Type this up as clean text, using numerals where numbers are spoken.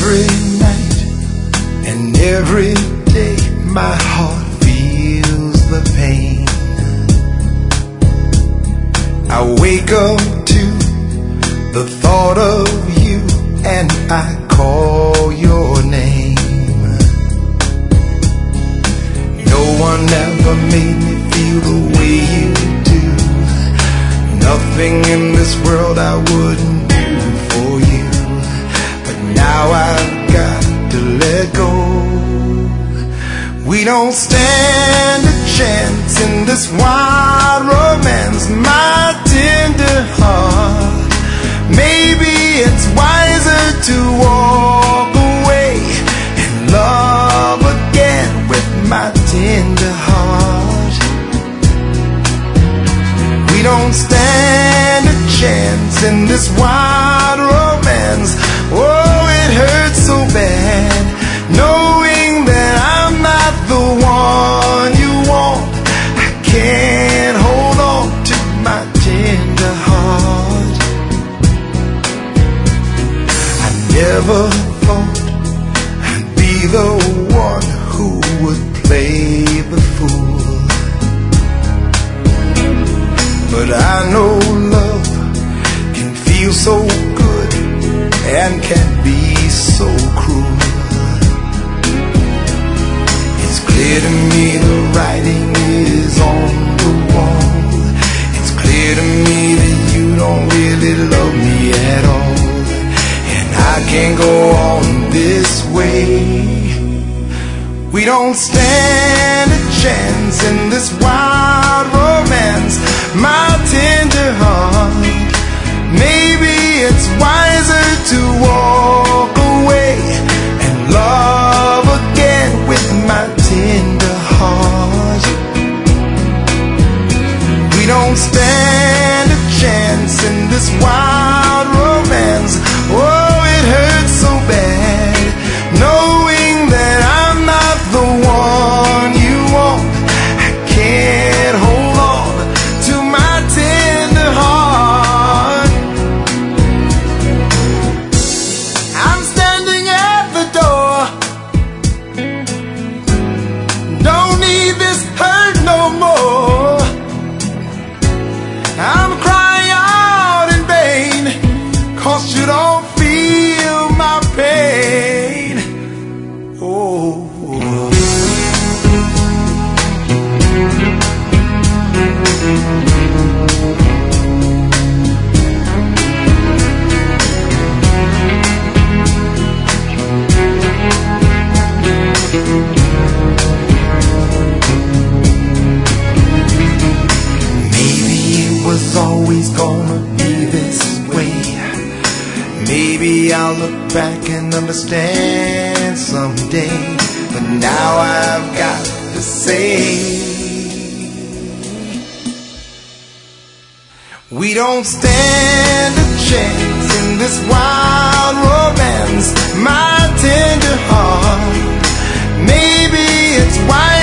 Every night and every day my heart feels the pain. I wake up to the thought of you and I call your name. No one ever made me feel the way you do. Nothing in this world I wouldn't do for you. But now I've got to let go. We don't stand a chance in this wild romance, my tender heart. Maybe it's wiser to walk away and love again with my tender heart. We don't stand a chance in this wild romance. Oh, it hurts so bad knowing that I'm not the one you want. I can't hold on to my tender heart. I never thought I'd be the one who would play the fool, but I know love can feel so good and can be so cruel. It's clear to me the writing is on the wall. It's clear to me that you don't really love me at all, and I can't go on this way. We don't stand a chance in this wild romance, my tender heart. Maybe it's wiser to walk away and love again with my tender heart. We don't stand a chance in this wild romance. Oh, it hurts so bad knowing that I'm not the one you want. I can't hold on to my tender heart. I'm standing at the door. Don't need this hurt no more. I'm crying out in vain, 'cause you don't feel my pain. Oh. Maybe it was always gonna be this way. Maybe I'll look back and understand someday. But now I've got to say, we don't stand a chance in this wild romance, my tender heart. Maybe it's why